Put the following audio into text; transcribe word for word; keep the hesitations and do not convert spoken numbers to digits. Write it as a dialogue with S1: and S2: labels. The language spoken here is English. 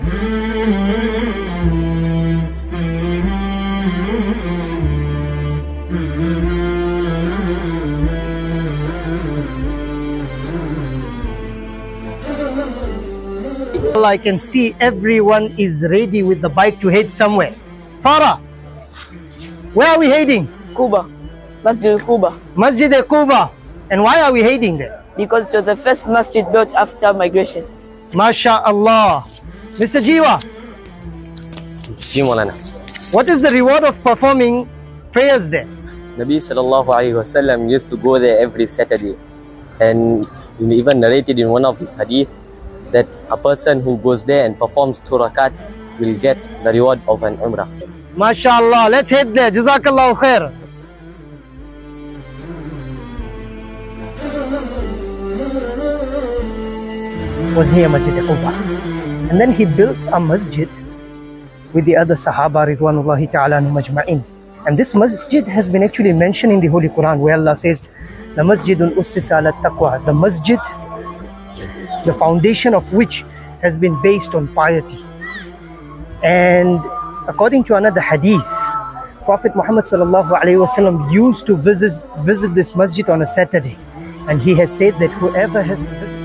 S1: I can see everyone is ready with the bike to head somewhere. Farah, where are we heading?
S2: Quba, Masjid al-Quba.
S1: Masjid al-Quba. And why are we heading there?
S2: Because it was the first masjid built after migration.
S1: MashaAllah. Mister Jiwa, what is the reward of performing prayers there?
S3: Nabi sallallahu alayhi wasallam used to go there every Saturday, and he even narrated in one of his hadith that a person who goes there and performs two rakat will get the reward of an umrah.
S1: MashaAllah, let's head there. Jazakallahu khair. Was near Masjid al-Quba, and then he built a masjid with the other Sahaba Ridwanullahi Ta'ala anhum ajma'in. And this masjid has been actually mentioned in the Holy Quran, where Allah says, "The masjidun ussisa ala taqwa," the masjid, the foundation of which has been based on piety. And according to another hadith, Prophet Muhammad sallallahu alaihi wasallam used to visit visit this masjid on a Saturday, and he has said that whoever has visited